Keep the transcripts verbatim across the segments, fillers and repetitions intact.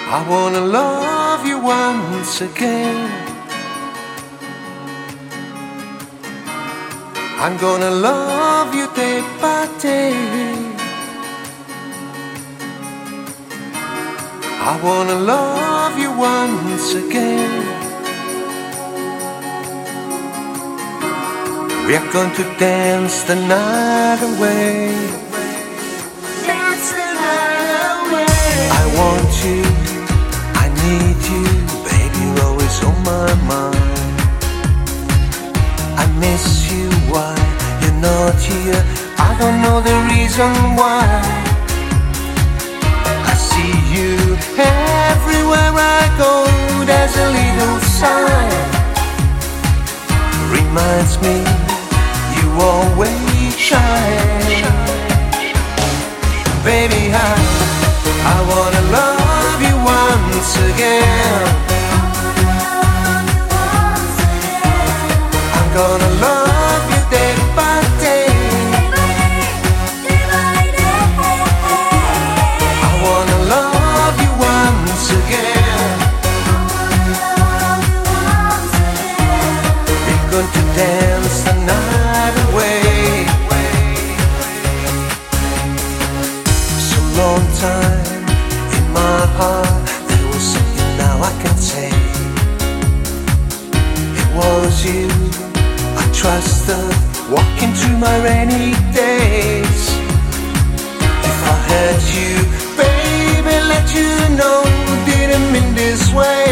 I wanna love you once again. I'm gonna love you day by day. I wanna love you once again. We're going to dance the night away. Dance the night away. I want you, I need you, baby, you're always on my mind. I miss you, why you're not here, I don't know the reason why. I see you everywhere I go, there's a little sign, reminds me you always shine. Baby, I, I wanna love you once again. I'm gonna love you day by day. I wanna love you once again. We're going to dance the night away. So long time in my heart, there was something now I can say. It was you I trusted, walking through my rainy days. If I hurt you, baby, let you know, didn't mean this way.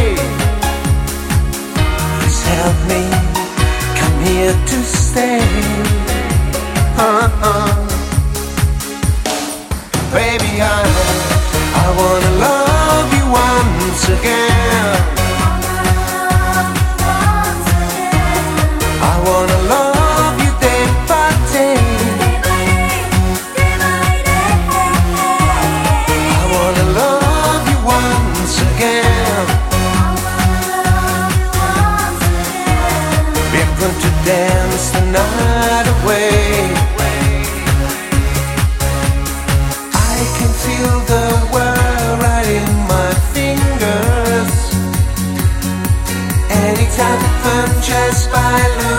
Please help me, come here to stay. Uh-uh. Baby, I, I wanna love you once again. I wanna love you day by day. I wanna love you once again. We're going to dance the night away. I can feel the world right in my fingers. Anytime the fun just by.